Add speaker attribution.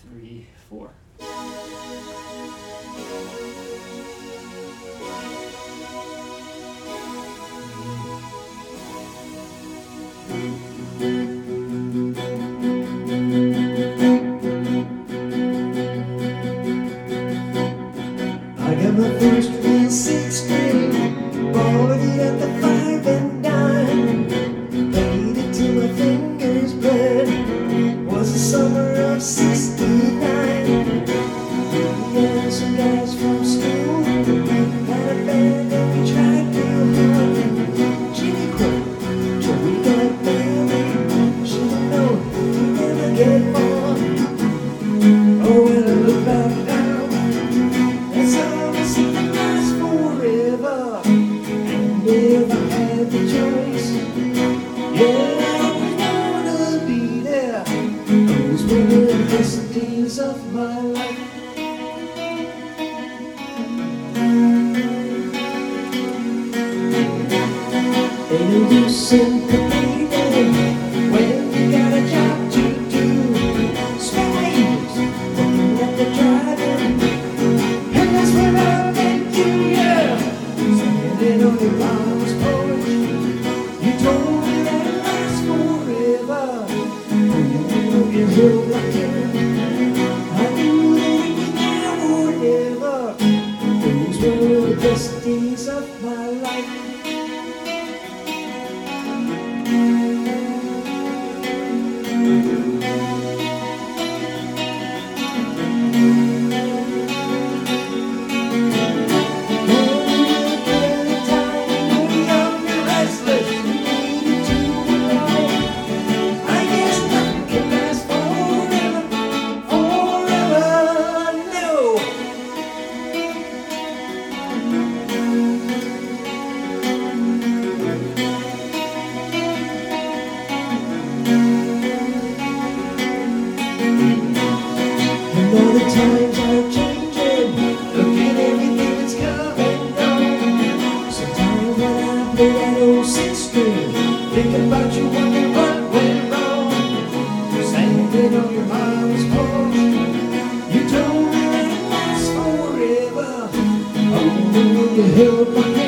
Speaker 1: 3, 4.
Speaker 2: I got my first real 6-string, bought it at the 5 and dime, played it till my fingers bled. Was the summer of '69. Me and some guys from school had a band and we tried real hard. Jimmy quit till we got married. Should've known we'd never get on. Oh, when I look back now, that's all I see that lasts forever. And if I had the choice, yeah, I would wanna be there. Those were the best days of my life. Ain't no use in complaining when you got a job to do. Spades looking at the driving, and that's when I met you, yeah. Standing on your mom's porch, you told me that it lasts forever. You held my hand, I knew that it was now or never. Those were the best days of my life. All the times are changing, look at everything that's come and gone. Sometimes when I play that old 6-string, thinking about you, wonder what went wrong. Standing on your mom's porch, you told me that it lasts forever. Oh, you held my